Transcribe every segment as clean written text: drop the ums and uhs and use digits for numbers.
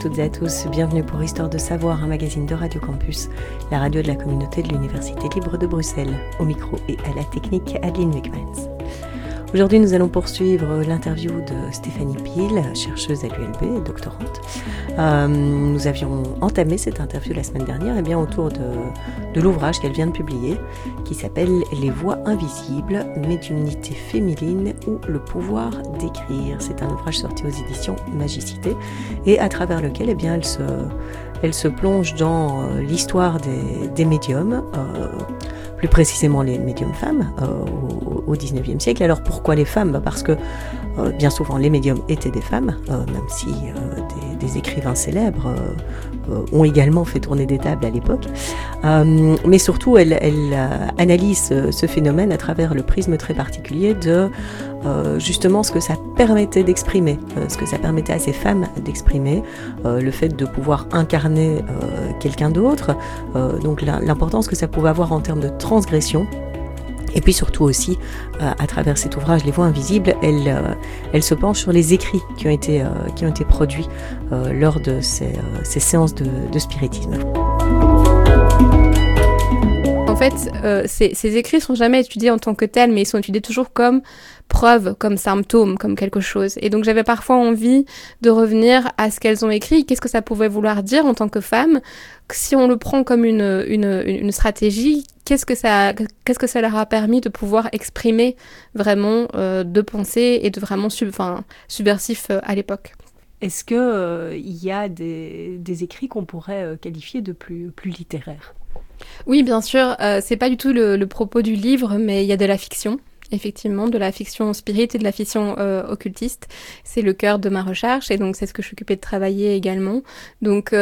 toutes et à tous, bienvenue pour Histoire de Savoir, un magazine de Radio Campus, la radio de la communauté de l'Université libre de Bruxelles. Au micro et à la technique, Adeline Wigmans. Aujourd'hui, nous allons poursuivre l'interview de Stéphanie Peel, chercheuse à l'ULB, doctorante. Nous avions entamé cette interview la semaine dernière autour de l'ouvrage qu'elle vient de publier, qui s'appelle « Les voix invisibles, médiumnité féminine ou le pouvoir d'écrire ». C'est un ouvrage sorti aux éditions Magicité et à travers lequel elle se plonge dans l'histoire des médiums, plus précisément les médiums femmes au XIXe siècle. Alors pourquoi les femmes ? Parce que bien souvent les médiums étaient des femmes, même si des écrivains célèbres ont également fait tourner des tables à l'époque. Mais surtout, elle analyse ce phénomène à travers le prisme très particulier de justement ce que ça permettait d'exprimer, ce que ça permettait à ces femmes d'exprimer, le fait de pouvoir incarner quelqu'un d'autre, donc l'importance que ça pouvait avoir en termes de transgression. Et puis surtout aussi, à travers cet ouvrage, Les Voix Invisibles, elle se penche sur les écrits qui ont été produits lors de ces séances de spiritisme. En fait, ces écrits sont jamais étudiés en tant que tels, mais ils sont étudiés toujours comme preuve, comme symptôme, comme quelque chose. Et donc j'avais parfois envie de revenir à ce qu'elles ont écrit, qu'est-ce que ça pouvait vouloir dire en tant que femme. Si on le prend comme une stratégie, qu'est-ce que ça leur a permis de pouvoir exprimer vraiment de pensée et de vraiment subversif à l'époque. Est-ce que il y a des écrits qu'on pourrait qualifier de plus littéraires ? Oui, bien sûr, c'est pas du tout le propos du livre, mais il y a de la fiction. Effectivement, de la fiction spirit et de la fiction occultiste. C'est le cœur de ma recherche et donc c'est ce que je suis occupée de travailler également. Donc,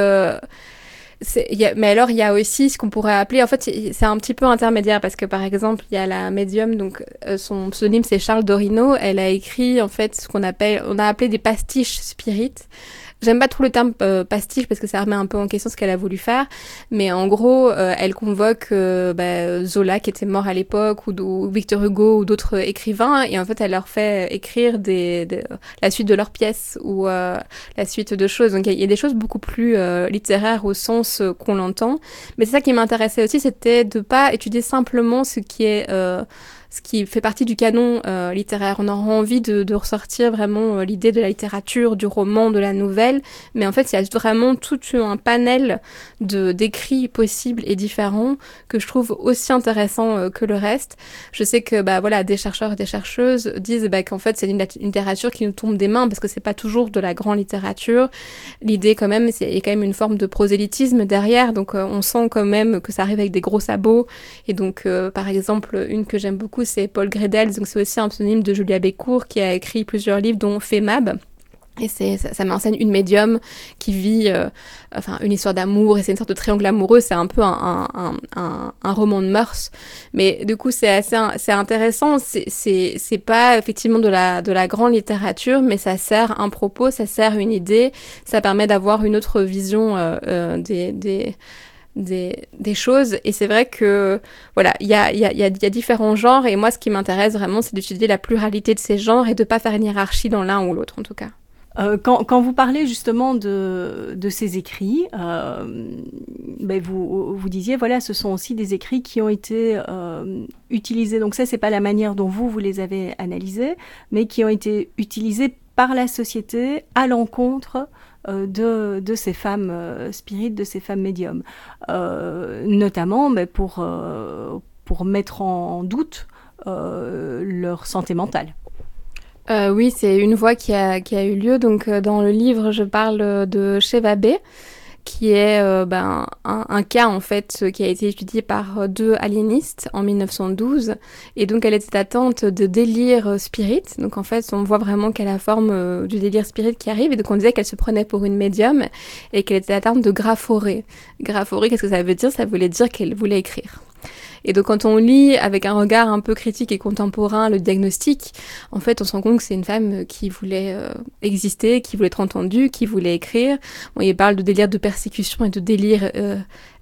mais alors il y a aussi ce qu'on pourrait appeler, en fait c'est un petit peu intermédiaire parce que par exemple il y a la médium, donc son pseudonyme c'est Charles Dorino, elle a écrit en fait on a appelé des pastiches spirites. J'aime pas trop le terme pastiche parce que ça remet un peu en question ce qu'elle a voulu faire, mais en gros, elle convoque Zola qui était mort à l'époque ou Victor Hugo ou d'autres écrivains et en fait elle leur fait écrire la suite de leurs pièces ou la suite de choses. Donc il y a des choses beaucoup plus littéraires au sens qu'on l'entend, mais c'est ça qui m'intéressait aussi, c'était de pas étudier simplement ce qui fait partie du canon littéraire. On aura envie de ressortir vraiment l'idée de la littérature, du roman, de la nouvelle, mais en fait, il y a vraiment tout un panel d'écrits possibles et différents que je trouve aussi intéressant que le reste. Je sais que des chercheurs et des chercheuses disent qu'en fait, c'est une littérature qui nous tombe des mains parce que c'est pas toujours de la grande littérature. L'idée quand même, il y a quand même une forme de prosélytisme derrière, donc on sent quand même que ça arrive avec des gros sabots. Et donc, par exemple, une que j'aime beaucoup, c'est Paul Gredels, donc c'est aussi un pseudonyme de Julia Bécourt qui a écrit plusieurs livres dont Femab. Et ça m'enseigne une médium qui vit une histoire d'amour et c'est une sorte de triangle amoureux, c'est un peu un roman de mœurs, mais du coup c'est intéressant, c'est pas effectivement de la grande littérature, mais ça sert un propos, ça sert une idée, ça permet d'avoir une autre vision des choses, et c'est vrai que voilà, il y a différents genres, et moi ce qui m'intéresse vraiment c'est d'étudier la pluralité de ces genres et de pas faire une hiérarchie dans l'un ou l'autre en tout cas. Quand vous parlez justement de ces écrits, vous disiez voilà, ce sont aussi des écrits qui ont été utilisés. Donc ça, c'est pas la manière dont vous les avez analysés, mais qui ont été utilisés par la société à l'encontre de ces femmes spirites, de ces femmes médiums, notamment pour mettre en doute leur santé mentale. Oui, c'est une voie qui a eu lieu. Donc, dans le livre, je parle de Sheva B, qui est un cas, en fait, qui a été étudié par 2 aliénistes en 1912. Et donc, elle était atteinte de délire spirit. Donc, en fait, on voit vraiment qu'elle a la forme du délire spirit qui arrive. Et donc, on disait qu'elle se prenait pour une médium et qu'elle était atteinte de graphorée. Graphorée, qu'est-ce que ça veut dire ? Ça voulait dire qu'elle voulait écrire. Et donc quand on lit avec un regard un peu critique et contemporain le diagnostic, en fait on se rend compte que c'est une femme qui voulait exister, qui voulait être entendue, qui voulait écrire. Bon, il parle de délire de persécution et de délire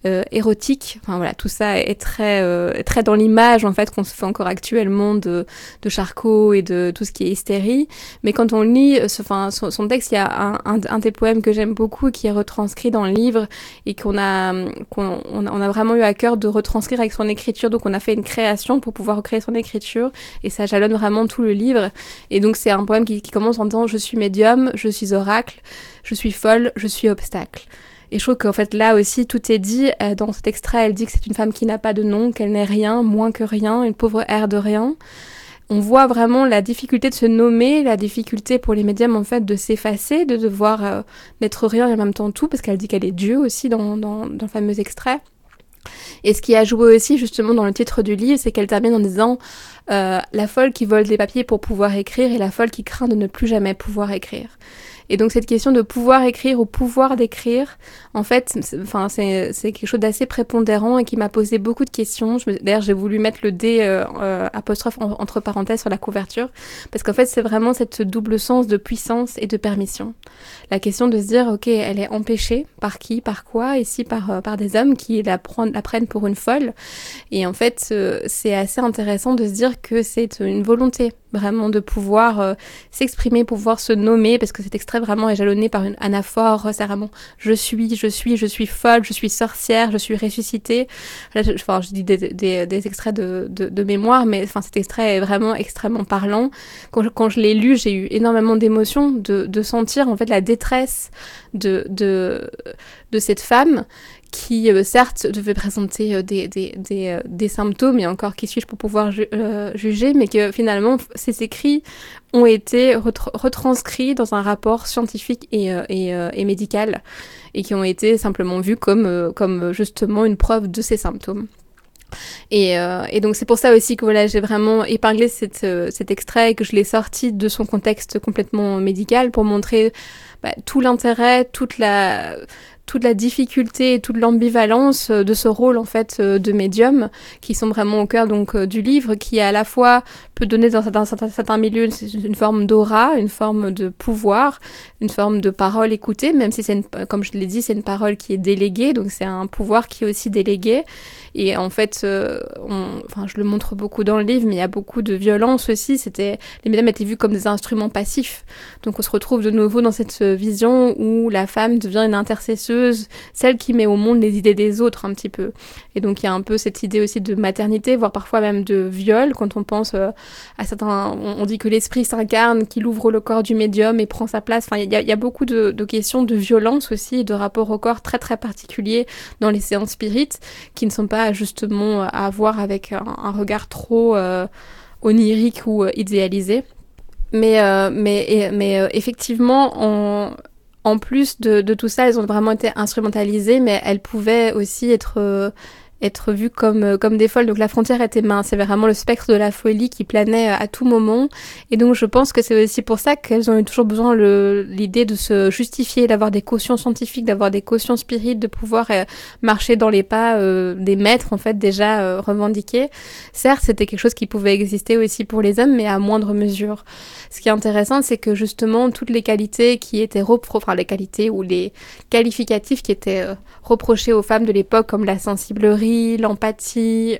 érotique. Enfin voilà, tout ça est très dans l'image en fait qu'on se fait encore actuellement de Charcot et de tout ce qui est hystérie. Mais quand on lit son texte, il y a un des poèmes que j'aime beaucoup qui est retranscrit dans le livre et qu'on a vraiment eu à cœur de retranscrire avec son écriture. Donc on a fait une création pour pouvoir recréer son écriture et ça jalonne vraiment tout le livre. Et donc c'est un poème qui commence en disant: je suis médium, je suis oracle, je suis folle, je suis obstacle. Et je trouve qu'en fait là aussi tout est dit. Dans cet extrait, elle dit que c'est une femme qui n'a pas de nom, qu'elle n'est rien, moins que rien, une pauvre ère de rien. On voit vraiment la difficulté de se nommer, la difficulté pour les médiums en fait de s'effacer, de devoir n'être rien et en même temps tout, parce qu'elle dit qu'elle est Dieu aussi dans le fameux extrait. Et ce qui a joué aussi justement dans le titre du livre, c'est qu'elle termine en disant la folle qui vole des papiers pour pouvoir écrire et la folle qui craint de ne plus jamais pouvoir écrire. Et donc cette question de pouvoir écrire ou pouvoir d'écrire, en fait, c'est quelque chose d'assez prépondérant et qui m'a posé beaucoup de questions. D'ailleurs, j'ai voulu mettre le D apostrophe entre parenthèses sur la couverture, parce qu'en fait, c'est vraiment cette double sens de puissance et de permission. La question de se dire, ok, elle est empêchée, par qui, par quoi, ici par des hommes qui la prennent pour une folle. Et en fait, c'est assez intéressant de se dire que c'est une volonté vraiment de pouvoir s'exprimer, pouvoir se nommer, parce que cet extrait vraiment est jalonné par une anaphore, c'est vraiment je suis folle, je suis sorcière, je suis ressuscitée. Là, je dis des extraits de mémoire, mais cet extrait est vraiment extrêmement parlant. Quand je l'ai lu, j'ai eu énormément d'émotions, de sentir en fait la détresse de cette femme qui certes devait présenter des symptômes, et encore qui suis-je pour pouvoir juger, mais que finalement ces écrits ont été retranscrits dans un rapport scientifique et médical, et qui ont été simplement vus comme justement une preuve de ces symptômes. Et donc c'est pour ça aussi que voilà, j'ai vraiment épinglé cet extrait et que je l'ai sorti de son contexte complètement médical pour montrer tout l'intérêt, toute la difficulté et toute l'ambivalence de ce rôle en fait de médium, qui sont vraiment au cœur donc du livre, qui à la fois peut donner dans certains milieux une forme d'aura, une forme de pouvoir, une forme de parole écoutée, même si comme je l'ai dit, c'est une parole qui est déléguée, donc c'est un pouvoir qui est aussi délégué. Et en fait, je le montre beaucoup dans le livre, mais il y a beaucoup de violence aussi. Les médiums étaient vus comme des instruments passifs. Donc on se retrouve de nouveau dans cette vision où la femme devient une intercesseuse, celle qui met au monde les idées des autres un petit peu. Et donc il y a un peu cette idée aussi de maternité, voire parfois même de viol, quand on pense à certains... On dit que l'esprit s'incarne, qu'il ouvre le corps du médium et prend sa place. Enfin, il y a beaucoup de questions de violence aussi, et de rapports au corps très très particuliers dans les séances spirites, qui ne sont pas justement à voir avec un regard trop onirique ou idéalisé. Mais effectivement, en plus de tout ça, elles ont vraiment été instrumentalisées, mais elles pouvaient aussi être vues comme des folles. Donc la frontière était mince, c'est vraiment le spectre de la folie qui planait à tout moment. Et donc je pense que c'est aussi pour ça qu'elles ont eu toujours besoin l'idée de se justifier, d'avoir des cautions scientifiques, d'avoir des cautions spirites, de pouvoir marcher dans les pas des maîtres en fait déjà revendiqués. Certes, c'était quelque chose qui pouvait exister aussi pour les hommes, mais à moindre mesure. Ce qui est intéressant, c'est que justement toutes les qualités qui étaient les qualités ou les qualificatifs qui étaient reprochés aux femmes de l'époque, comme la sensiblerie, l'empathie,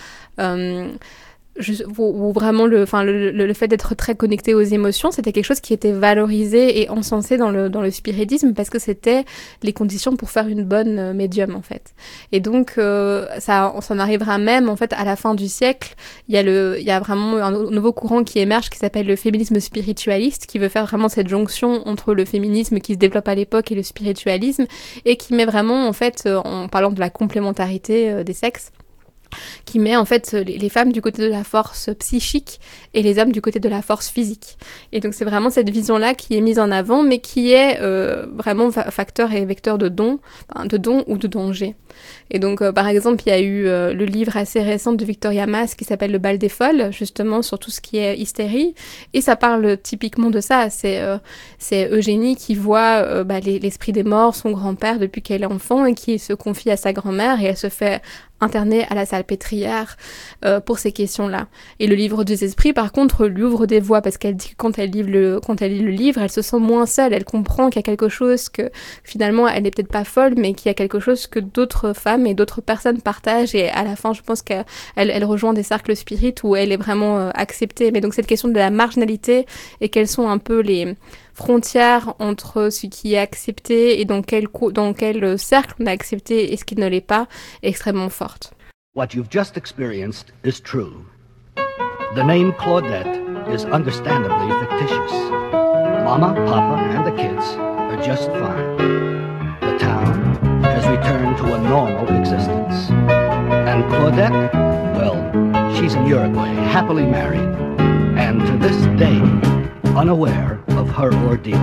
ou vraiment le fait d'être très connecté aux émotions, c'était quelque chose qui était valorisé et encensé dans le spiritisme, parce que c'était les conditions pour faire une bonne médium en fait. Et donc ça en arrivera même en fait à la fin du siècle. Il y a vraiment un nouveau courant qui émerge qui s'appelle le féminisme spiritualiste, qui veut faire vraiment cette jonction entre le féminisme qui se développe à l'époque et le spiritualisme, et qui met vraiment en fait, en parlant de la complémentarité des sexes, qui met en fait les femmes du côté de la force psychique et les hommes du côté de la force physique. Et donc c'est vraiment cette vision-là qui est mise en avant, mais qui est vraiment facteur et vecteur de don ou de danger. Et donc par exemple, il y a eu le livre assez récent de Victoria Mass qui s'appelle Le bal des folles, justement sur tout ce qui est hystérie, et ça parle typiquement de ça. C'est Eugénie qui voit l'esprit des morts, son grand-père depuis qu'elle est enfant, et qui se confie à sa grand-mère, et elle se fait internée à la Salpêtrière pour ces questions-là. Et le livre des esprits, par contre, lui ouvre des voies, parce qu'elle dit que quand elle lit le livre, elle se sent moins seule, elle comprend qu'il y a quelque chose que, finalement, elle n'est peut-être pas folle, mais qu'il y a quelque chose que d'autres femmes et d'autres personnes partagent, et à la fin, je pense qu'elle rejoint des cercles spirites où elle est vraiment acceptée. Mais donc, cette question de la marginalité, et quelles sont un peu les frontières entre ce qui est accepté et dans quel cercle on a accepté et ce qui ne l'est pas, est extrêmement forte. What you've just experienced is true. The name Claudette is understandably fictitious. Mama, Papa, and the kids are just fine. The town has returned to a normal existence. And Claudette, well, she's in Uruguay, happily married, and to this day, unaware of her ordeal.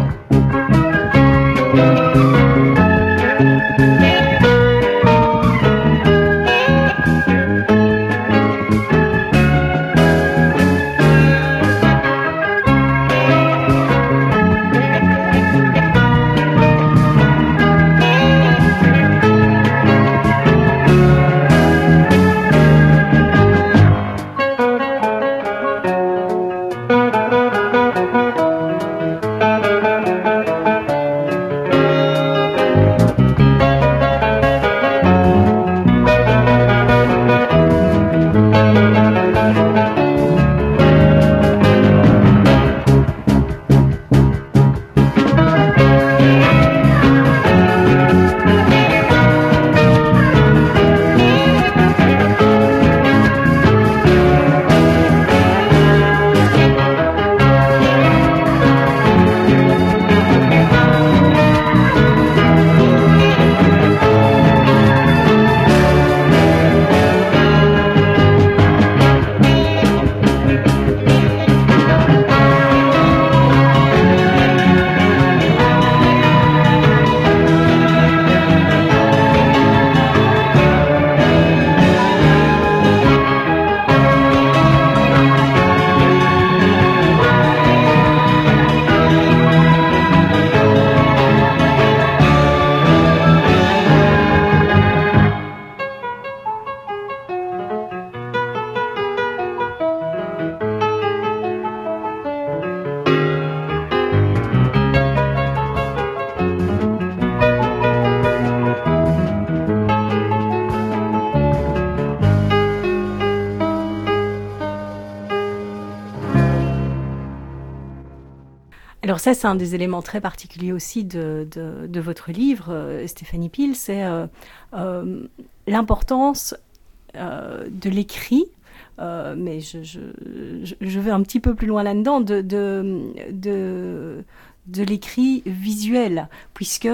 Alors ça, c'est un des éléments très particuliers aussi de votre livre, Stéphanie Peel, c'est l'importance de l'écrit, mais je vais un petit peu plus loin là-dedans, de l'écrit visuel, puisque,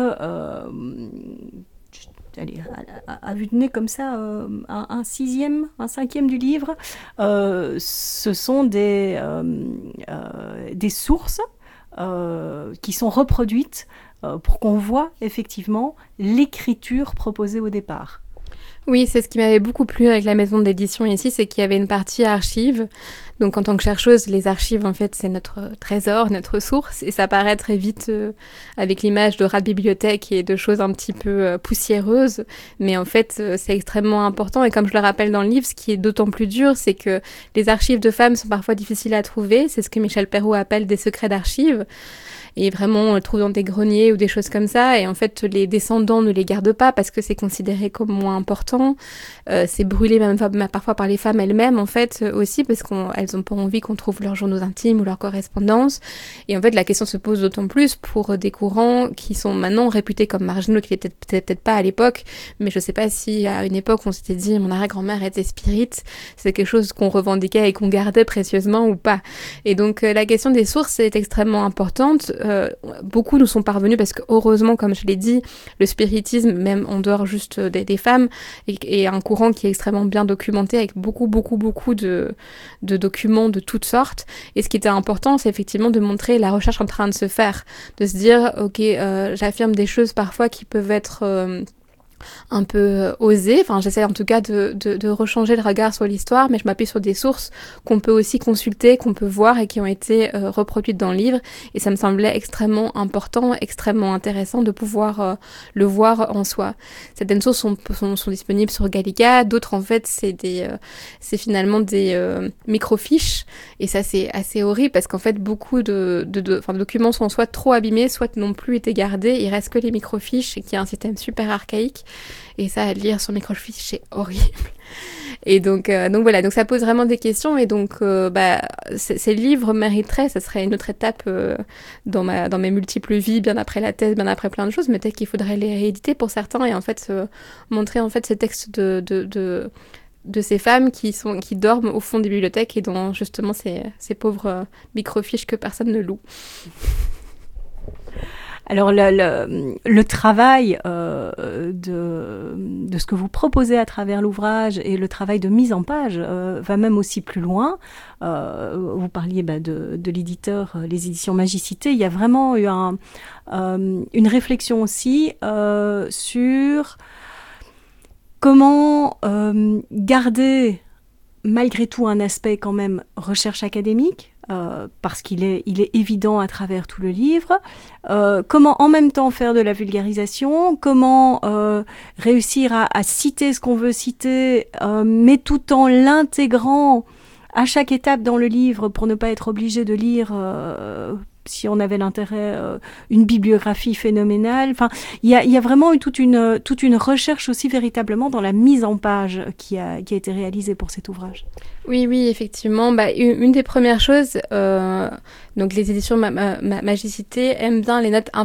allez, à vue de nez comme ça, un cinquième du livre, ce sont des sources qui sont reproduites pour qu'on voit effectivement l'écriture proposée au départ. Oui, c'est ce qui m'avait beaucoup plu avec la maison d'édition ici, c'est qu'il y avait une partie archives. Donc en tant que chercheuse, les archives, en fait, c'est notre trésor, notre source, et ça paraît très vite avec l'image de rat de bibliothèque et de choses un petit peu poussiéreuses, mais en fait, c'est extrêmement important, et comme je le rappelle dans le livre, ce qui est d'autant plus dur, c'est que les archives de femmes sont parfois difficiles à trouver, c'est ce que Michel Perrault appelle des secrets d'archives, et vraiment on le trouve dans des greniers ou des choses comme ça, et en fait les descendants ne les gardent pas parce que c'est considéré comme moins important, c'est brûlé même parfois par les femmes elles-mêmes en fait aussi, parce qu'elles n'ont pas envie qu'on trouve leurs journaux intimes ou leur correspondance, et en fait la question se pose d'autant plus pour des courants qui sont maintenant réputés comme marginaux, qui n'étaient peut-être pas à l'époque, mais je sais pas si à une époque on s'était dit mon arrière-grand-mère était spirit, c'est quelque chose qu'on revendiquait et qu'on gardait précieusement ou pas, et donc la question des sources est extrêmement importante. Beaucoup nous sont parvenus parce que heureusement, comme je l'ai dit, le spiritisme, même en dehors juste des femmes, est un courant qui est extrêmement bien documenté avec beaucoup de documents de toutes sortes. Et ce qui était important, c'est effectivement de montrer la recherche en train de se faire, de se dire ok, j'affirme des choses parfois qui peuvent être un peu osé. Enfin, j'essaie en tout cas de rechanger le regard sur l'histoire, mais je m'appuie sur des sources qu'on peut aussi consulter, qu'on peut voir et qui ont été reproduites dans le livre. Et ça me semblait extrêmement important, extrêmement intéressant de pouvoir le voir en soi. Certaines sources sont disponibles sur Gallica, d'autres en fait c'est finalement des microfiches. Et ça c'est assez horrible parce qu'en fait beaucoup de documents sont soit trop abîmés, soit n'ont plus été gardés. Il reste que les microfiches, qui est un système super archaïque. Et ça, à lire sur microfiche, c'est horrible. Et donc voilà, donc ça pose vraiment des questions. Et donc, ces livres mériteraient, ça serait une autre étape dans mes multiples vies, bien après la thèse, bien après plein de choses. Mais peut-être qu'il faudrait les rééditer pour certains et en fait montrer en fait ces textes de ces femmes qui dorment au fond des bibliothèques et dont justement ces pauvres microfiches que personne ne loue. Alors le travail de ce que vous proposez à travers l'ouvrage et le travail de mise en page va même aussi plus loin. Vous parliez de l'éditeur, les éditions Magicité. Il y a vraiment eu une réflexion aussi sur comment garder malgré tout un aspect quand même recherche académique. Parce qu'il est évident à travers tout le livre, comment en même temps faire de la vulgarisation, comment réussir à citer ce qu'on veut citer, mais tout en l'intégrant à chaque étape dans le livre pour ne pas être obligé de lire, si on avait l'intérêt, une bibliographie phénoménale. Enfin, il y a vraiment eu toute une recherche aussi véritablement dans la mise en page qui a été réalisée pour cet ouvrage. Oui, effectivement. Une des premières choses, donc les éditions Magicité aiment bien les notes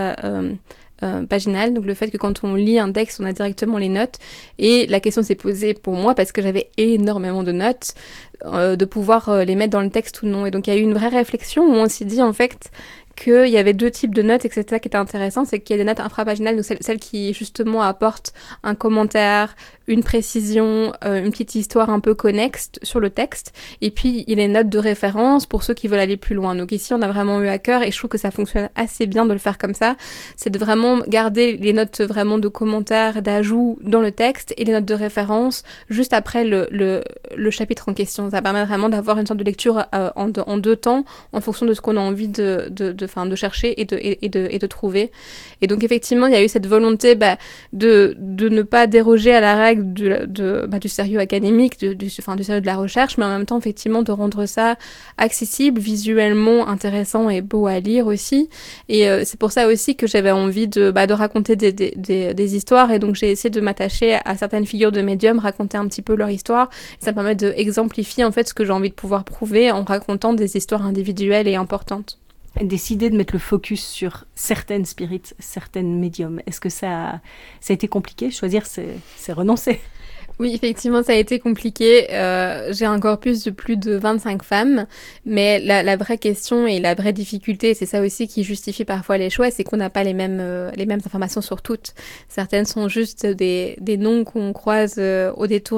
paginales, donc le fait que quand on lit un texte, on a directement les notes. Et la question s'est posée pour moi, parce que j'avais énormément de notes, de pouvoir les mettre dans le texte ou non. Et donc il y a eu une vraie réflexion où on s'est dit en fait qu'il y avait deux types de notes et que c'est ça qui était intéressant, c'est qu'il y a des notes infrapaginales, donc celles qui justement apportent un commentaire, une précision, une petite histoire un peu connexe sur le texte, et puis il y a les notes de référence pour ceux qui veulent aller plus loin. Donc ici on a vraiment eu à cœur, et je trouve que ça fonctionne assez bien de le faire comme ça, c'est de vraiment garder les notes vraiment de commentaires, d'ajouts dans le texte, et les notes de référence juste après le chapitre en question. Ça permet vraiment d'avoir une sorte de lecture en deux temps, en fonction de ce qu'on a envie de chercher et de trouver. Et donc effectivement, il y a eu cette volonté de ne pas déroger à la règle du sérieux académique, du sérieux de la recherche, mais en même temps effectivement de rendre ça accessible, visuellement intéressant et beau à lire aussi. Et c'est pour ça aussi que j'avais envie de raconter des histoires, et donc j'ai essayé de m'attacher à certaines figures de médium, raconter un petit peu leur histoire. Ça me permet d'exemplifier en fait ce que j'ai envie de pouvoir prouver en racontant des histoires individuelles et importantes. Décider de mettre le focus sur certaines spirites, certaines médiums. Est-ce que ça a été compliqué ? Choisir, c'est renoncer. Oui, effectivement, ça a été compliqué. J'ai un corpus de plus de 25 femmes, mais la vraie question et la vraie difficulté, c'est ça aussi qui justifie parfois les choix, c'est qu'on n'a pas les mêmes informations sur toutes. Certaines sont juste des noms qu'on croise au détour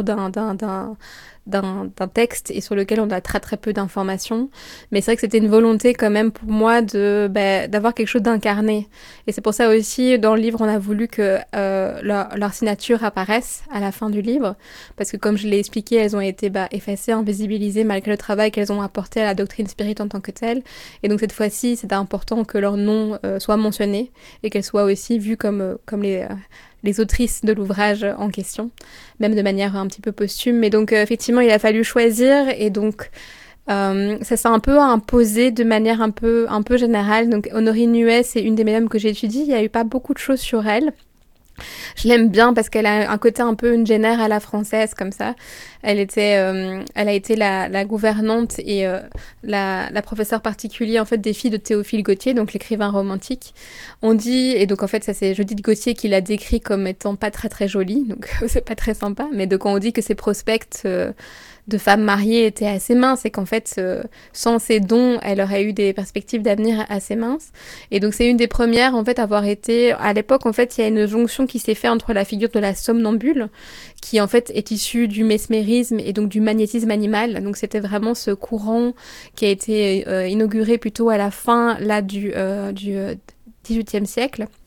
d'un texte et sur lequel on a très très peu d'informations, mais c'est vrai que c'était une volonté quand même pour moi d'avoir quelque chose d'incarné, et c'est pour ça aussi dans le livre on a voulu que leur signature apparaisse à la fin du livre, parce que comme je l'ai expliqué, elles ont été effacées, invisibilisées malgré le travail qu'elles ont apporté à la doctrine spirit en tant que telle, et donc cette fois-ci c'était important que leur nom soit mentionné et qu'elles soient aussi vues comme les autrices de l'ouvrage en question, même de manière un petit peu posthume. Mais donc effectivement, il a fallu choisir, et donc ça s'est un peu imposé de manière un peu générale. Donc Honorine Nuet, c'est une des médiums que j'ai étudiées. Il n'y a eu pas beaucoup de choses sur elle. Je l'aime bien parce qu'elle a un côté un peu une Jenner à la française comme ça. Elle a été la gouvernante et la professeure particulière en fait des filles de Théophile Gautier, donc l'écrivain romantique. On dit, et donc en fait ça c'est Judith Gautier qui l'a décrit comme étant pas très très jolie, donc c'est pas très sympa, mais donc on dit que ses prospects de femmes mariées étaient assez minces, et qu'en fait sans ses dons elle aurait eu des perspectives d'avenir assez minces. Et donc c'est une des premières en fait à avoir été, à l'époque en fait il y a une jonction qui s'est faite entre la figure de la somnambule, qui en fait est issue du mesmérisme et donc du magnétisme animal. Donc c'était vraiment ce courant qui a été inauguré plutôt à la fin là du XVIIIe siècle,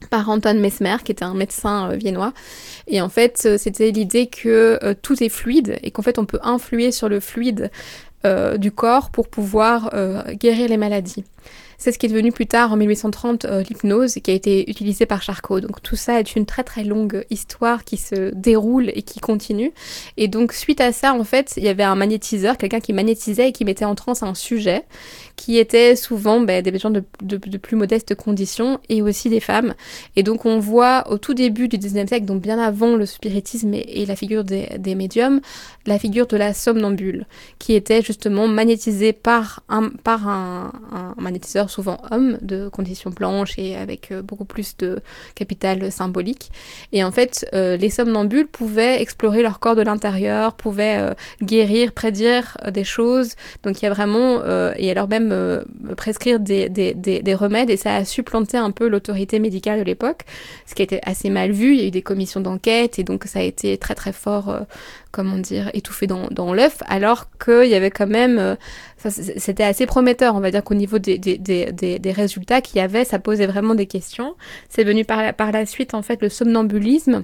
par Anton Mesmer, qui était un médecin viennois. Et en fait, c'était l'idée que tout est fluide et qu'en fait, on peut influer sur le fluide du corps pour pouvoir guérir les maladies. C'est ce qui est devenu plus tard, en 1830, l'hypnose, qui a été utilisée par Charcot. Donc tout ça est une très très longue histoire qui se déroule et qui continue. Et donc suite à ça, en fait, il y avait un magnétiseur, quelqu'un qui magnétisait et qui mettait en transe un sujet, qui étaient souvent des gens de plus modestes conditions et aussi des femmes. Et donc on voit au tout début du 19e siècle, donc bien avant le spiritisme et la figure des médiums, la figure de la somnambule, qui était justement magnétisée par un magnétiseur souvent homme, de conditions blanches et avec beaucoup plus de capital symbolique. Et en fait, les somnambules pouvaient explorer leur corps de l'intérieur, pouvaient guérir, prédire des choses. Donc il y a vraiment, et alors même prescrire des remèdes, et ça a supplanté un peu l'autorité médicale de l'époque, ce qui était assez mal vu. Il y a eu des commissions d'enquête, et donc ça a été très très fort, étouffé dans l'œuf, alors qu'il y avait quand même... c'était assez prometteur, on va dire qu'au niveau des résultats qu'il y avait, ça posait vraiment des questions. C'est venu par la suite, en fait, le somnambulisme,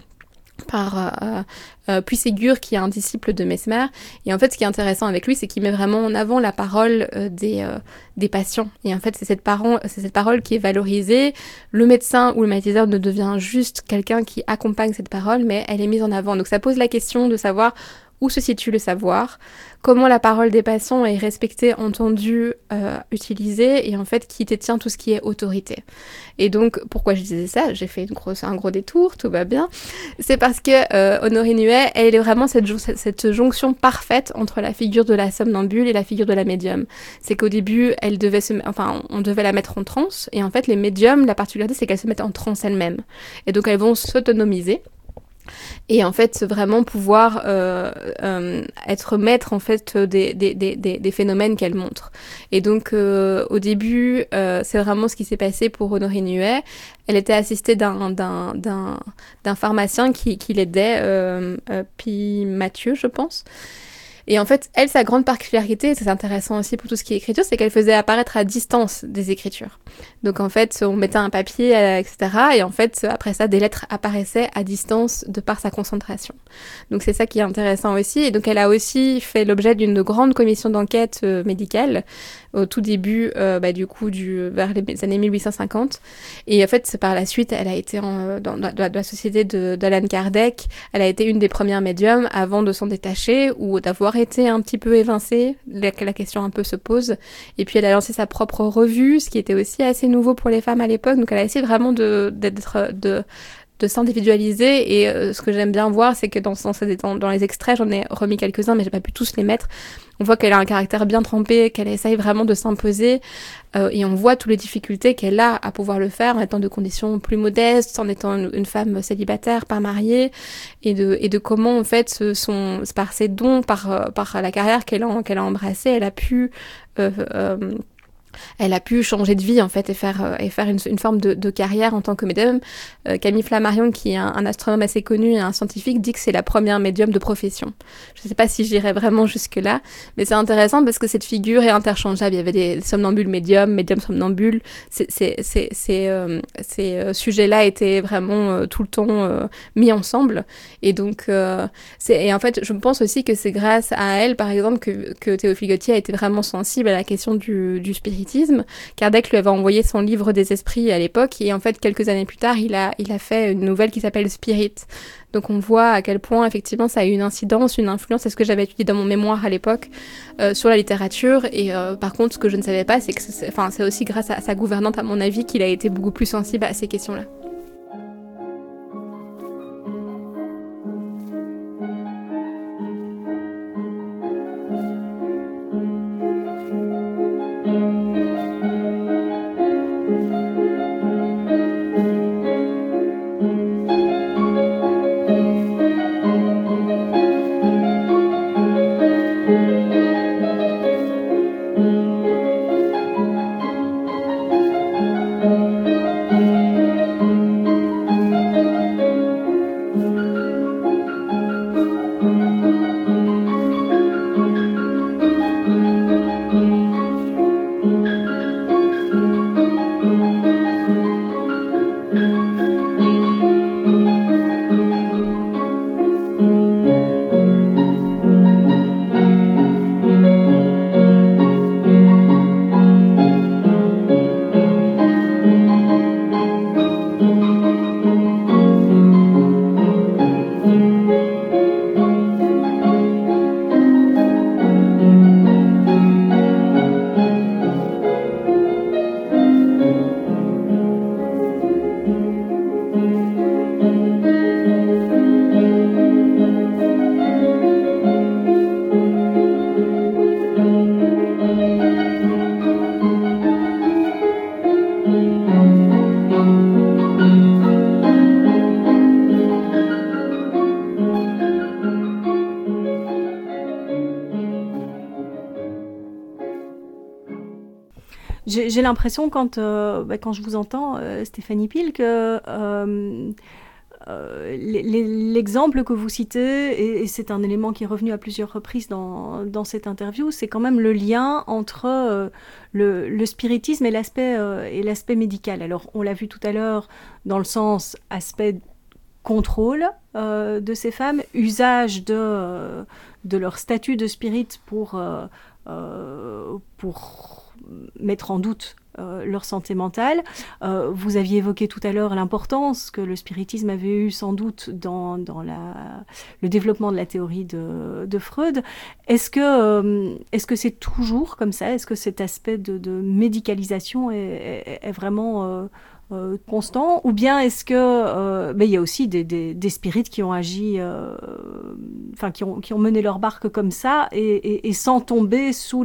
par Puységur, qui est un disciple de Mesmer. Et en fait, ce qui est intéressant avec lui, c'est qu'il met vraiment en avant la parole des patients. Et en fait, c'est cette parole qui est valorisée. Le médecin ou le magnétiseur ne devient juste quelqu'un qui accompagne cette parole, mais elle est mise en avant. Donc ça pose la question de savoir où se situe le savoir, comment la parole des patients est respectée, entendue, utilisée, et en fait qui détient tout ce qui est autorité. Et donc, pourquoi je disais ça? J'ai fait un gros détour, tout va bien. C'est parce que Honoré Nuet, elle est vraiment cette jonction parfaite entre la figure de la somnambule et la figure de la médium. C'est qu'au début, on devait la mettre en transe, et en fait, les médiums, la particularité, c'est qu'elles se mettent en transe elles-mêmes. Et donc, elles vont s'autonomiser. Et en fait, vraiment pouvoir être maître en fait des phénomènes qu'elle montre. Et donc, au début, c'est vraiment ce qui s'est passé pour Honoré Nuet. Elle était assistée d'un pharmacien qui l'aidait, Pi Mathieu, je pense. Et en fait, elle, sa grande particularité, c'est intéressant aussi pour tout ce qui est écriture, c'est qu'elle faisait apparaître à distance des écritures. Donc en fait, on mettait un papier, etc. Et en fait, après ça, des lettres apparaissaient à distance de par sa concentration. Donc c'est ça qui est intéressant aussi. Et donc elle a aussi fait l'objet d'une grande commission d'enquête médicale au tout début, vers les années 1850. Et en fait, par la suite, elle a été dans la société d'Alan Kardec. Elle a été une des premières médiums avant de s'en détacher ou d'avoir été un petit peu évincée. La question un peu se pose. Et puis elle a lancé sa propre revue, ce qui était aussi assez nouveau pour les femmes à l'époque. Donc elle a essayé vraiment de s'individualiser. Et ce que j'aime bien voir, c'est que dans les extraits, j'en ai remis quelques-uns, mais j'ai pas pu tous les mettre. On voit qu'elle a un caractère bien trempé, qu'elle essaye vraiment de s'imposer, et on voit toutes les difficultés qu'elle a à pouvoir le faire en étant de conditions plus modestes, en étant une femme célibataire, pas mariée, et de comment en fait par ses dons, par la carrière qu'elle a embrassée, elle a pu changer de vie en fait et faire une forme de carrière en tant que médium. Camille Flammarion, qui est un astronome assez connu et un scientifique, dit que c'est la première médium de profession. Je ne sais pas si j'irai vraiment jusque-là, mais c'est intéressant parce que cette figure est interchangeable. Il y avait des somnambules médiums somnambules. Ces sujets-là étaient vraiment tout le temps mis ensemble. Et donc, et en fait, je pense aussi que c'est grâce à elle, par exemple, que Théophile Gautier a été vraiment sensible à la question du spiritisme. Kardec lui avait envoyé son livre des esprits à l'époque, et en fait, quelques années plus tard, il a fait une nouvelle qui s'appelle Spirit. Donc on voit à quel point, effectivement, ça a eu une incidence, une influence, c'est ce que j'avais étudié dans mon mémoire à l'époque, sur la littérature. Et par contre, ce que je ne savais pas, c'est que c'est aussi grâce à sa gouvernante, à mon avis, qu'il a été beaucoup plus sensible à ces questions-là. J'ai l'impression quand je vous entends, Stéphanie Pile, que l'exemple que vous citez, et c'est un élément qui est revenu à plusieurs reprises dans cette interview, c'est quand même le lien entre le spiritisme et l'aspect médical. Alors, on l'a vu tout à l'heure dans le sens aspect contrôle de ces femmes, usage de leur statut de spirit pour mettre en doute leur santé mentale. Vous aviez évoqué tout à l'heure l'importance que le spiritisme avait eu sans doute dans le développement de la théorie de Freud. Est-ce que c'est toujours comme ça? Est-ce que cet aspect de médicalisation est vraiment constant? Ou bien est-ce que il y a aussi des spirites qui ont agi, qui ont mené leur barque comme ça et sans tomber sous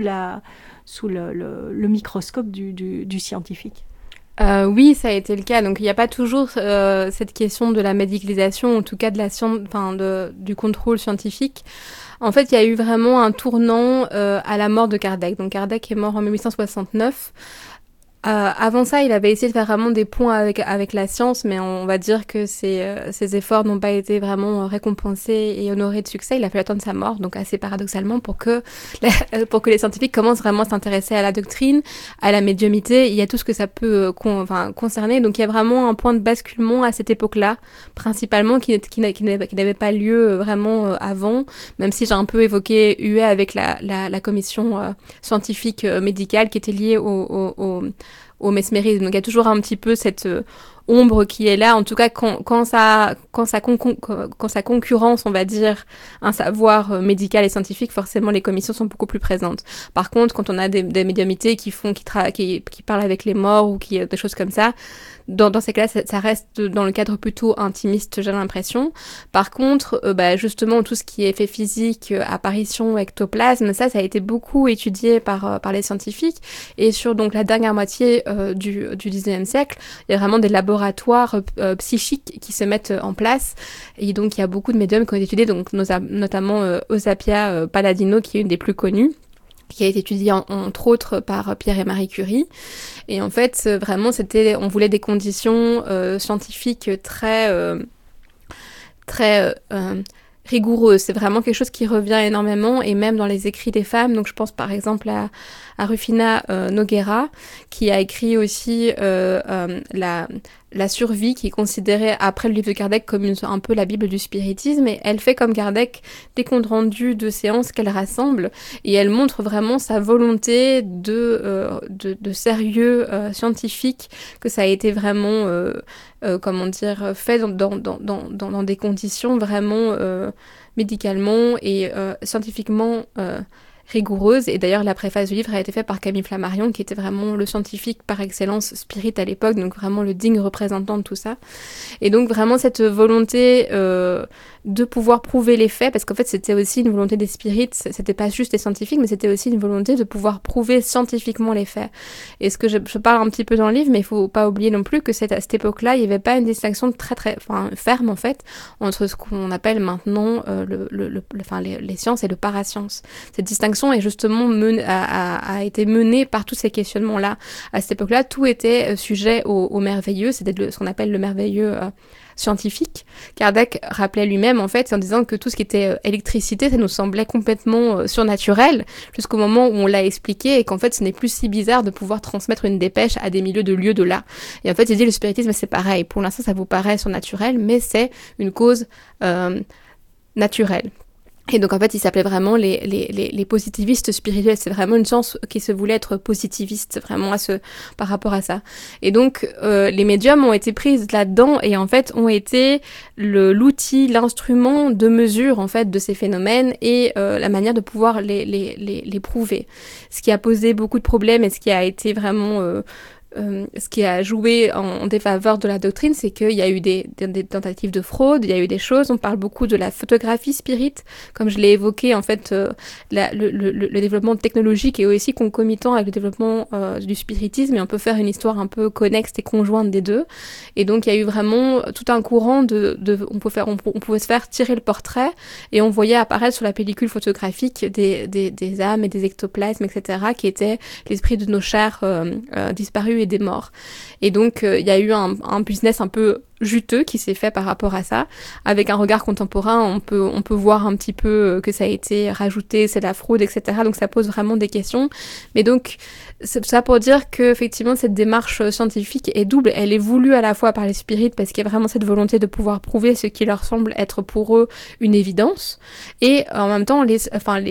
le microscope du scientifique? Oui, ça a été le cas. Donc, il n'y a pas toujours cette question de la médicalisation, en tout cas de la science, du contrôle scientifique. En fait, il y a eu vraiment un tournant à la mort de Kardec. Donc, Kardec est mort en 1869. Avant ça, il avait essayé de faire vraiment des ponts avec la science, mais on va dire que ses efforts n'ont pas été vraiment récompensés et honorés de succès. Il a fallu attendre sa mort, donc assez paradoxalement, pour que les scientifiques commencent vraiment à s'intéresser à la doctrine, à la médiumnité. Il y a tout ce que ça peut concerner. Donc il y a vraiment un point de basculement à cette époque-là, principalement, qui n'avait pas lieu vraiment avant, même si j'ai un peu évoqué Huet avec la commission scientifique médicale qui était liée au mesmérisme. Donc il y a toujours un petit peu cette ombre qui est là, en tout cas quand sa concurrence, on va dire, un savoir médical et scientifique, forcément les commissions sont beaucoup plus présentes. Par contre, quand on a des médiumnités qui parlent avec les morts ou des choses comme ça, dans ces cas-là, ça reste dans le cadre plutôt intimiste, j'ai l'impression. Par contre, justement, tout ce qui est effet physique, apparition, ectoplasme, ça a été beaucoup étudié par les scientifiques. Et sur donc la dernière moitié du 19e siècle, il y a vraiment des laboratoires psychiques qui se mettent en place. Et donc, il y a beaucoup de médiums qui ont été étudiés, donc notamment Eusapia Palladino, qui est une des plus connues, qui a été étudiée entre autres par Pierre et Marie Curie. Et en fait, vraiment, on voulait des conditions scientifiques très rigoureuses. C'est vraiment quelque chose qui revient énormément, et même dans les écrits des femmes. Donc je pense par exemple à Rufina Nogueira, qui a écrit aussi la survie, qui est considérée après le livre de Kardec comme un peu la Bible du spiritisme, et elle fait comme Kardec des comptes rendus de séances qu'elle rassemble, et elle montre vraiment sa volonté de sérieux scientifique, que ça a été vraiment fait dans des conditions vraiment médicalement et scientifiquement rigoureuse. Et d'ailleurs, la préface du livre a été faite par Camille Flammarion, qui était vraiment le scientifique par excellence spirit à l'époque, donc vraiment le digne représentant de tout ça. Et donc vraiment cette volonté de pouvoir prouver les faits, parce qu'en fait c'était aussi une volonté des spirites, c'était pas juste des scientifiques, mais c'était aussi une volonté de pouvoir prouver scientifiquement les faits. Et ce que je parle un petit peu dans le livre, mais il faut pas oublier non plus que à cette époque-là, il y avait pas une distinction très ferme en fait entre ce qu'on appelle maintenant les sciences et le parascience. Cette distinction est justement a été menée par tous ces questionnements-là. À cette époque-là, tout était sujet au merveilleux, c'était ce qu'on appelle le merveilleux scientifique. Kardec rappelait lui-même en fait en disant que tout ce qui était électricité, ça nous semblait complètement surnaturel, jusqu'au moment où on l'a expliqué, et qu'en fait ce n'est plus si bizarre de pouvoir transmettre une dépêche à des milliers de lieues de là. Et en fait il dit le spiritisme c'est pareil, pour l'instant ça vous paraît surnaturel, mais c'est une cause naturelle. Et donc en fait, ils s'appelaient vraiment les positivistes spirituels. C'est vraiment une science qui se voulait être positiviste, vraiment par rapport à ça. Et donc les médiums ont été prises là-dedans, et en fait ont été l'outil, l'instrument de mesure en fait de ces phénomènes, et la manière de pouvoir les prouver. Ce qui a posé beaucoup de problèmes, et ce qui a été vraiment ce qui a joué en défaveur de la doctrine, c'est qu'il y a eu des tentatives de fraude, il y a eu des choses. On parle beaucoup de la photographie spirit, comme je l'ai évoqué, en fait, le développement technologique est aussi concomitant avec le développement du spiritisme, et on peut faire une histoire un peu connexe et conjointe des deux. Et donc il y a eu vraiment tout un courant on pouvait se faire tirer le portrait, et on voyait apparaître sur la pellicule photographique des âmes et des ectoplasmes, etc., qui étaient l'esprit de nos chers disparus et des morts. Et donc il y a eu un business un peu juteux qui s'est fait par rapport à ça. Avec un regard contemporain, on peut voir un petit peu que ça a été rajouté, c'est de la fraude, etc. Donc ça pose vraiment des questions. Mais donc, c'est ça pour dire que effectivement cette démarche scientifique est double. Elle est voulue à la fois par les spirites parce qu'il y a vraiment cette volonté de pouvoir prouver ce qui leur semble être pour eux une évidence. Et en même temps, la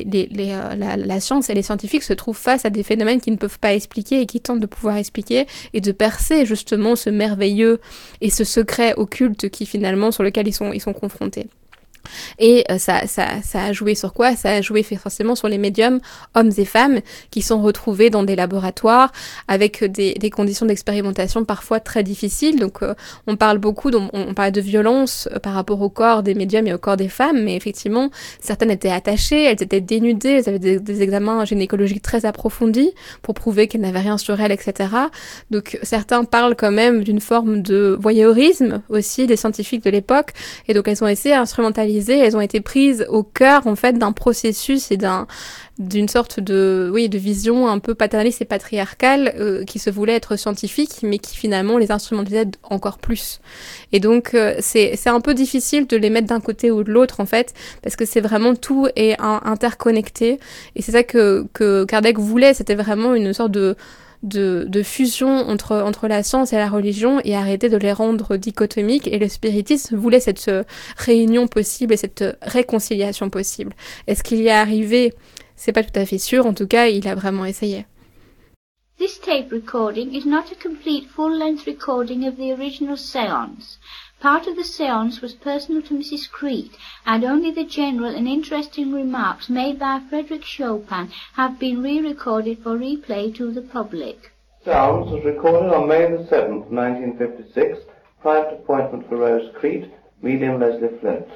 science et les scientifiques se trouvent face à des phénomènes qu'ils ne peuvent pas expliquer et qui tentent de pouvoir expliquer et de percer justement ce merveilleux et ce secret occulte qui finalement sur lequel ils sont confrontés. Et ça a joué sur quoi? Ça a joué forcément sur les médiums, hommes et femmes, qui sont retrouvés dans des laboratoires avec des conditions d'expérimentation parfois très difficiles. Donc on parle beaucoup, on parle de violence par rapport au corps des médiums et au corps des femmes, mais effectivement, certaines étaient attachées, elles étaient dénudées, elles avaient des examens gynécologiques très approfondis pour prouver qu'elles n'avaient rien sur elles, etc. Donc certains parlent quand même d'une forme de voyeurisme aussi des scientifiques de l'époque, et donc elles ont essayé d'instrumentaliser. Elles ont été prises au cœur en fait d'un processus et d'une sorte de vision un peu paternaliste et patriarcale qui se voulait être scientifique, mais qui finalement les instrumentalisait encore plus. Et donc c'est un peu difficile de les mettre d'un côté ou de l'autre en fait, parce que c'est vraiment tout est interconnecté, et c'est ça que Kardec voulait. C'était vraiment une sorte de fusion entre la science et la religion, et arrêter de les rendre dichotomiques, et le spiritisme voulait cette réunion possible et cette réconciliation possible. Est-ce qu'il y est arrivé? C'est pas tout à fait sûr, en tout cas il a vraiment essayé. This tape recording is not a complete full-length recording of the original séance. Part of the séance was personal to Mrs. Crete, and only the general and interesting remarks made by Frédéric Chopin have been re-recorded for replay to the public. Séance was recorded on May the 7th, 1956, private appointment for Rose Crete, medium Leslie Flint.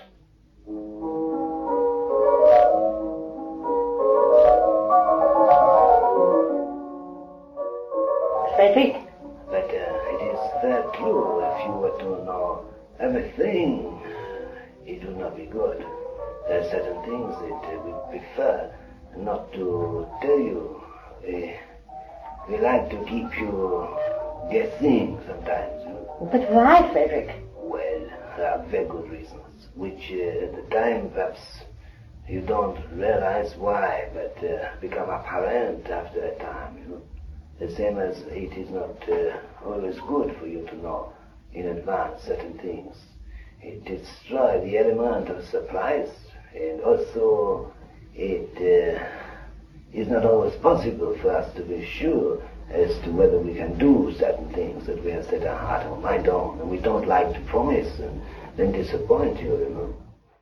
Frederick? But it is very true, if you were to know everything, it would not be good. There are certain things that we prefer not to tell you. We like to keep you guessing sometimes. You know? But why, Frederick? Well, there are very good reasons, which at the time perhaps you don't realize why, but become apparent after a time. You know? The same as it is not always good for you to know in advance certain things. It destroys the element of surprise, and also it is not always possible for us to be sure as to whether we can do certain things that we have set our heart or mind on, and we don't like to promise and then disappoint you, you know.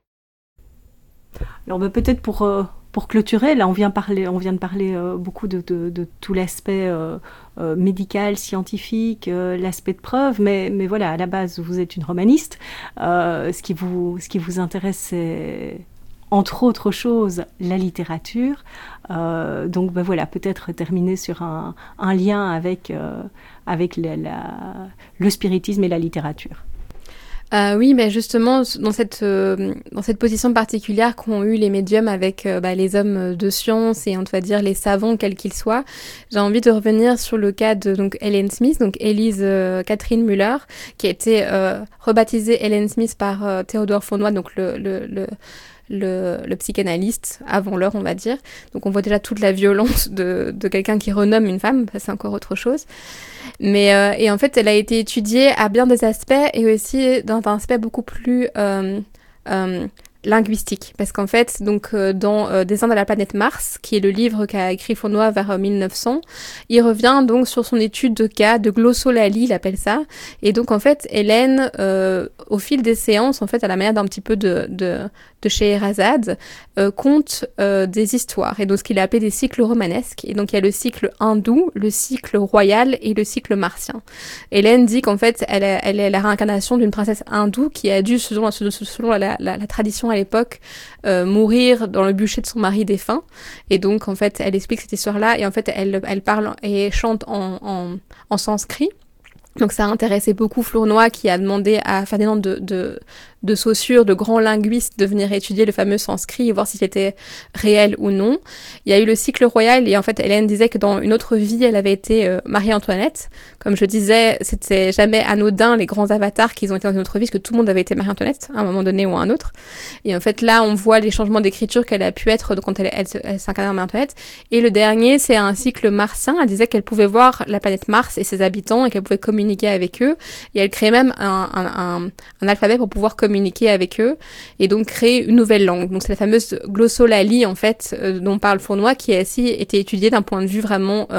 Alors peut-être pour clôturer, là on vient de parler beaucoup de tout l'aspect médical, scientifique, l'aspect de preuve, mais voilà, à la base vous êtes une romaniste. Ce qui vous intéresse, c'est entre autres choses la littérature. Donc voilà, peut-être terminer sur un lien avec le spiritisme et la littérature. Oui, mais justement, dans cette position particulière qu'ont eu les médiums avec les hommes de science et on va dire les savants quels qu'ils soient, j'ai envie de revenir sur le cas de Helen Smith, donc Elise Catherine Müller, qui a été rebaptisée Helen Smith par Théodore Fournoy, donc le psychanalyste avant l'heure, on va dire. Donc on voit déjà toute la violence de quelqu'un qui renomme une femme, ça c'est encore autre chose. Mais et en fait, elle a été étudiée à bien des aspects et aussi dans un aspect beaucoup plus linguistique, parce qu'en fait, donc dans Descendre à la planète Mars, qui est le livre qu'a écrit Fournoy vers 1900, il revient donc sur son étude de cas, de glossolalie, il appelle ça, et donc en fait, Hélène, au fil des séances, en fait, à la manière d'un petit peu de de Scheherazade conte des histoires, et donc ce qu'il a appelé des cycles romanesques. Et donc il y a le cycle hindou, le cycle royal et le cycle martien. Hélène dit qu'en fait elle est la réincarnation d'une princesse hindoue qui a dû, selon la tradition à l'époque, mourir dans le bûcher de son mari défunt. Et donc en fait elle explique cette histoire-là, et en fait elle parle et chante en sanskrit. Donc ça a intéressé beaucoup Flournoy, qui a demandé à Ferdinand de Saussure, de grands linguistes, de venir étudier le fameux sanskrit et voir si c'était réel ou non. Il y a eu le cycle royal, et en fait Hélène disait que dans une autre vie elle avait été Marie-Antoinette. Comme je disais, c'était jamais anodin les grands avatars qu'ils ont été dans une autre vie, parce que tout le monde avait été Marie-Antoinette à un moment donné ou à un autre. Et en fait là on voit les changements d'écriture qu'elle a pu être quand elle s'incarnait en Marie-Antoinette. Et le dernier, c'est un cycle martien. Elle disait qu'elle pouvait voir la planète Mars et ses habitants, et qu'elle pouvait communiquer avec eux, et elle créait même un alphabet pour pouvoir communiquer avec eux, et donc créer une nouvelle langue. Donc c'est la fameuse glossolalie en fait dont parle Flournoy, qui a aussi été étudiée d'un point de vue vraiment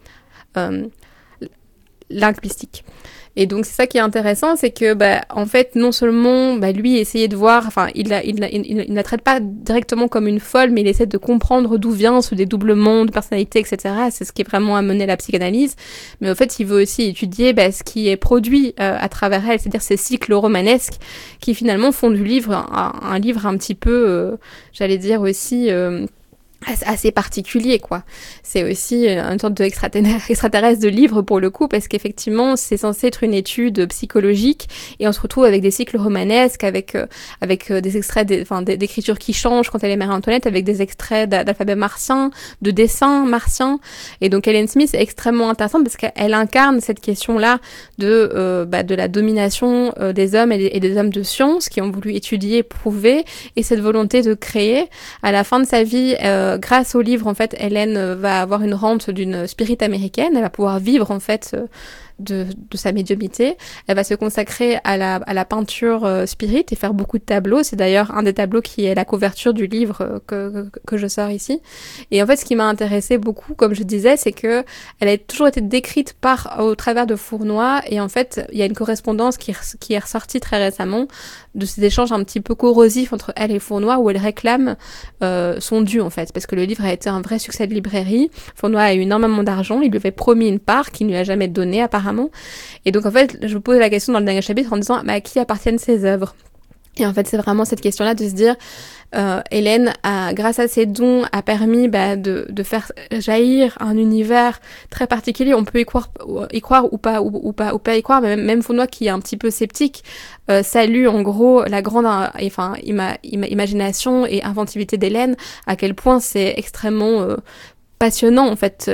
linguistique. Et donc c'est ça qui est intéressant, c'est que en fait non seulement lui essayait de voir, enfin il ne la traite pas directement comme une folle, mais il essaie de comprendre d'où vient ce dédoublement de personnalité, etc. C'est ce qui est vraiment amené la psychanalyse. Mais en fait il veut aussi étudier ce qui est produit à travers elle, c'est-à-dire ces cycles romanesques qui finalement font du livre un livre un petit peu, j'allais dire aussi assez particulier, quoi. C'est aussi une sorte d'extraterrestre de livre pour le coup, parce qu'effectivement c'est censé être une étude psychologique, et on se retrouve avec des cycles romanesques, avec des extraits d'écriture qui changent quand elle est Marie-Antoinette, avec des extraits d'alphabet martien, de dessins martiens. Et donc Hélène Smith est extrêmement intéressante parce qu'elle incarne cette question-là de la domination des hommes et des hommes de science qui ont voulu étudier, prouver, et cette volonté de créer. À la fin de sa vie, grâce au livre, en fait, Hélène va avoir une rente d'une spirit américaine. Elle va pouvoir vivre, en fait, de sa médiumnité. Elle va se consacrer à la peinture spirit et faire beaucoup de tableaux. C'est d'ailleurs un des tableaux qui est la couverture du livre que je sors ici. Et en fait, ce qui m'a intéressé beaucoup, comme je disais, c'est que elle a toujours été décrite au travers de Flournoy, et en fait, il y a une correspondance qui est ressortie très récemment de ces échanges un petit peu corrosifs entre elle et Flournoy, où elle réclame son dû, en fait, parce que le livre a été un vrai succès de librairie. Flournoy a eu énormément d'argent, il lui avait promis une part qu'il ne lui a jamais donnée apparemment. Et donc en fait, je me pose la question dans le dernier chapitre en disant à qui appartiennent ces œuvres. Et en fait, c'est vraiment cette question-là de se dire, Hélène, grâce à ses dons, a permis de faire jaillir un univers très particulier. On peut y croire ou pas y croire, mais même Flournoy, qui est un petit peu sceptique, salue en gros la grande imagination et inventivité d'Hélène, à quel point c'est extrêmement passionnant en fait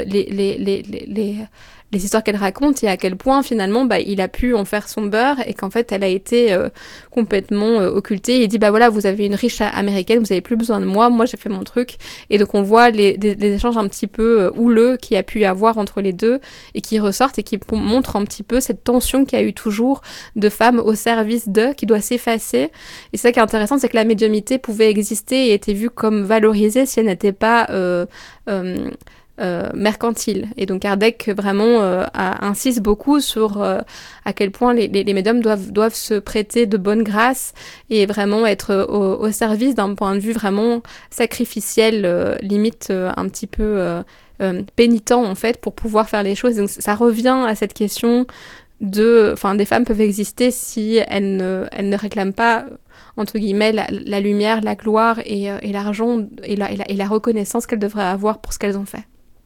les histoires qu'elle raconte, et à quel point finalement il a pu en faire son beurre, et qu'en fait elle a été complètement occultée. Il dit voilà, vous avez une riche américaine, vous avez plus besoin de moi j'ai fait mon truc. Et donc on voit les échanges un petit peu houleux qu'il y a pu y avoir entre les deux, et qui ressortent et qui montrent un petit peu cette tension qu'il y a eu toujours de femmes au service d'eux, qui doit s'effacer. Et c'est ça qui est intéressant, c'est que la médiumnité pouvait exister et était vue comme valorisée si elle n'était pas mercantile. Et donc Kardec vraiment insiste beaucoup sur à quel point les médiums doivent se prêter de bonne grâce et vraiment être au service d'un point de vue vraiment sacrificiel, limite un petit peu pénitent en fait, pour pouvoir faire les choses. Donc ça revient à cette question des femmes peuvent exister si elles ne réclament pas entre guillemets la lumière, la gloire et l'argent et la reconnaissance qu'elles devraient avoir pour ce qu'elles ont fait.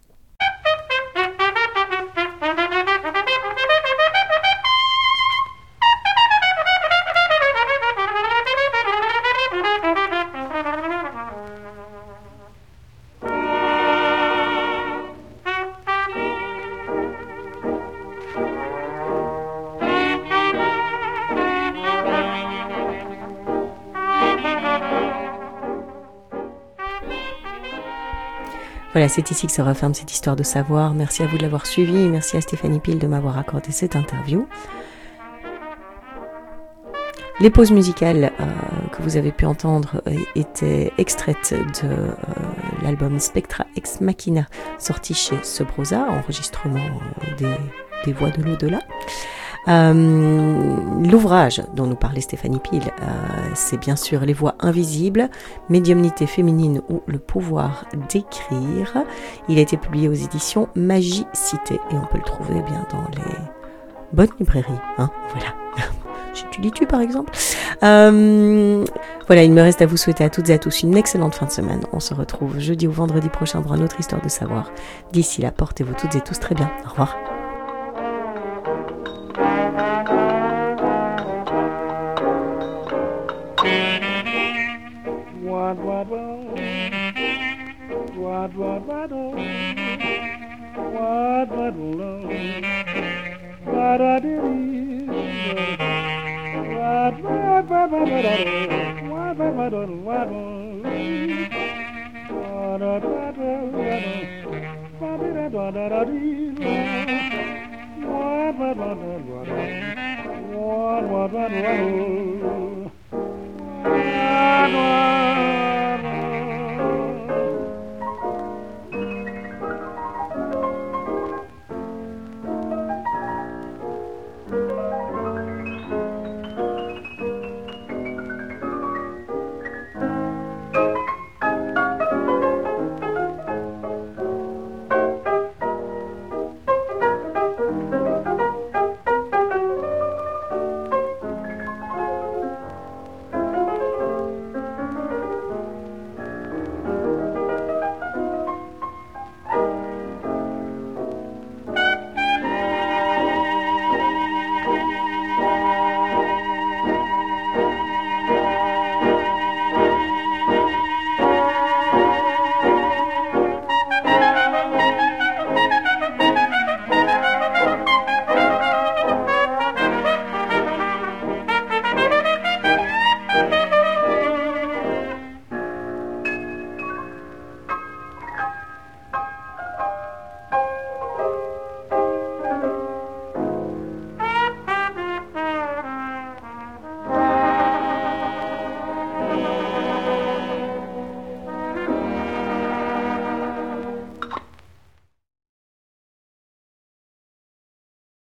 Voilà, c'est ici que se referme cette histoire de savoir. Merci à vous de l'avoir suivi, et merci à Stéphanie Pile de m'avoir accordé cette interview. Les pauses musicales que vous avez pu entendre étaient extraites de l'album Spectra Ex Machina, sorti chez Subrosa, enregistrement des voix de l'au-delà. L'ouvrage dont nous parlait Stéphanie Peel, c'est bien sûr Les voix invisibles, médiumnité féminine ou le pouvoir d'écrire. Il a été publié aux éditions Magie Cité et on peut le trouver bien dans les bonnes librairies. Voilà. Tu lis-tu par exemple Voilà, il me reste à vous souhaiter à toutes et à tous une excellente fin de semaine. On se retrouve jeudi ou vendredi prochain pour une autre histoire de savoir. D'ici là, portez-vous toutes et tous très bien. Au revoir. What